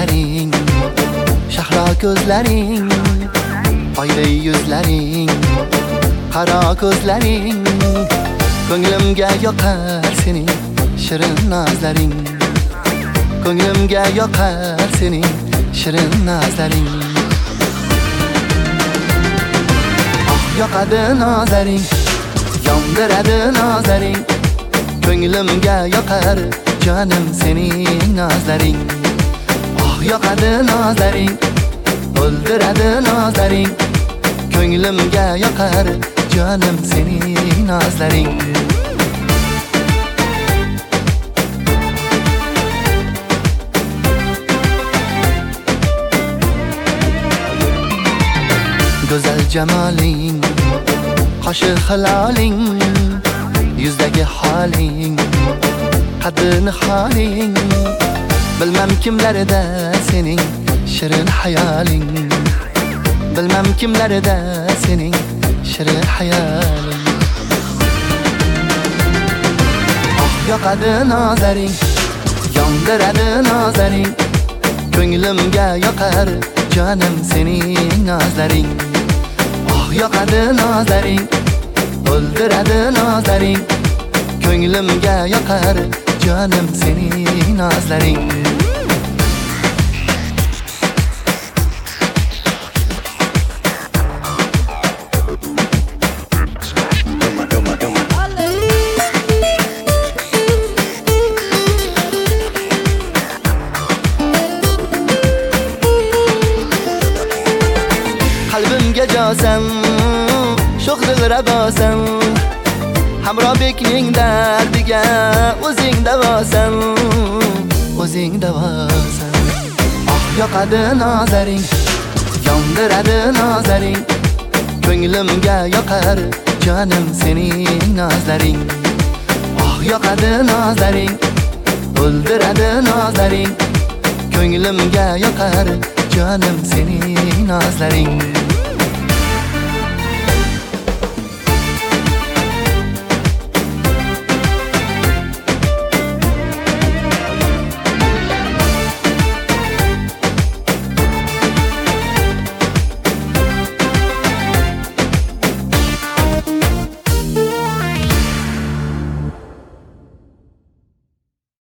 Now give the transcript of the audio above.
ko'zlaring, shahro ko'zlaring, oyday yuzlaring, qaro ko'zlaring, ko'nglimga yoqar sening shirin nazlaring, ko'nglimga yoqar sening shirin nazlaring. Yoqadi nazaring, yondiradi nazaring, ko'nglimga yoqar jonim sening nazlaring. Yoqadi nazaring, o'ldiradi nazaring, ko'nglimga yoqar jonim sening nazlaring. Go'zal jamoling, qoshi hiloling, yuzdagi holing, qadini holing, bilmam kimlarda sening shirin hayoling, bilmam kimlarda sening shirin hayoling. Yoqadi nazaring, yondiradi nazaring, ko'nglimga yoqar jonim sening nazlaring. Yoqadi nazaring, o'ldiradi nazaring, ko'nglimga yoqar jonim sening nazlaring. Qalbimga josan, sho'x dilra bosan, Hamrobekning dardiga o'zing davosan, o'zing davosan. Yoqadi nazaring, yondiradi nazaring, ko'nglimga yoqar jonim sening nazlaring. Yoqadi nazaring, o'ldiradi nazaring, ko'nglimga yoqar jonim sening nazlaring.